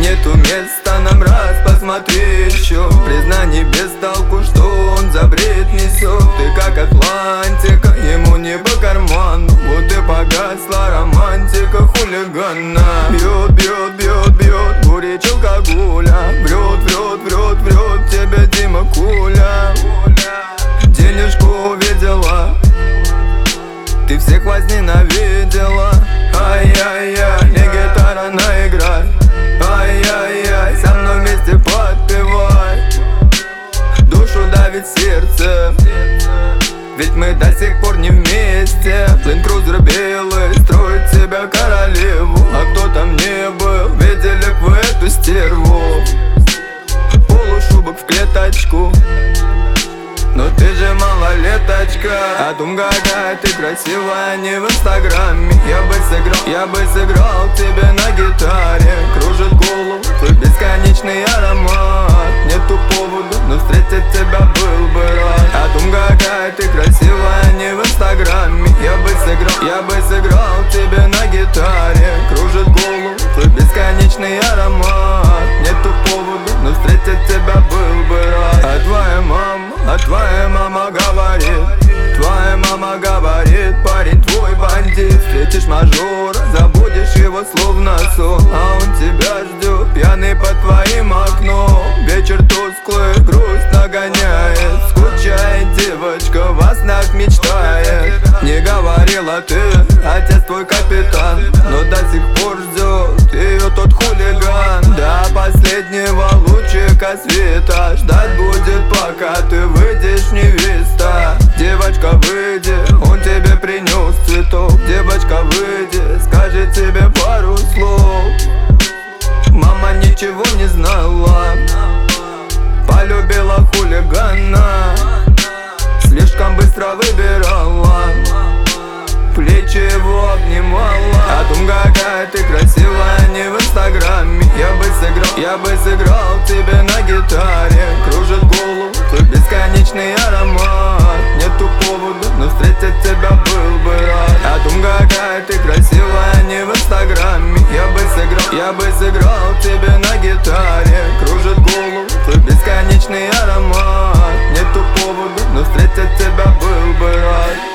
Нету места, нам раз посмотри еще. Признаний без толку, что он за бред несет. Ты как Атлантика, ему не по карману. Вот и погасла романтика хулигана. Бьет, бьет, бьет, бьет, бурич алкоголя. Врет, врет, врет, врет, тебе Дима Куля. Денежку увидела, ты всех возненавидела. Ай-яй-яй, не гитара наиграй. Ай-яй-яй, со мной вместе подпевай. Душу давит сердце, ведь мы до сих пор не вместе. Ленд-крузер белый строит себя королеву. А кто там не был, видели б вы эту стерву. Полушубок в клеточку, но ты же малолеточка. А думка, какая ты красивая, не в инстаграме. Я бы сыграл тебе на гитаре. Кружит голову твой бесконечный аромат. Нету повода, но встретить тебя был бы рад. А думка, какая ты красивая, не в инстаграме. Я бы сыграл тебе на гитаре. Кружит голову твой бесконечный аромат. Нету повода, но встретить тебя был бы рад. А твоя мама говорит, парень твой бандит. Встретишь мажора, забудешь его словно сон. А он тебя ждет, пьяный под твоим окном. Вечер тусклый, грусть нагоняет. Скучает девочка, во снах мечтает. Не говорила ты, отец твой капитан, но до сих пор ждет ее тот хулиган. До последнего лучика света ждать будет, пока ты выйдешь, невеста. Девочка, выйди, он тебе принес цветок. Девочка, выйди, скажет тебе пару слов. Мама ничего не знала, полюбила хулигана. Слишком быстро выбирала, плечи его обнимала. А думка, какая ты красивая, не в инстаграме. Я бы сыграл тебе на гитаре. Кружит голову твой бесконечный аромат. Нету повода, но встретить тебя был бы рад. А думка, какая ты красивая, не в инстаграме. Я бы сыграл тебе на гитаре. Кружит голову твой бесконечный аромат. Нету повода, но встретить тебя был бы рад.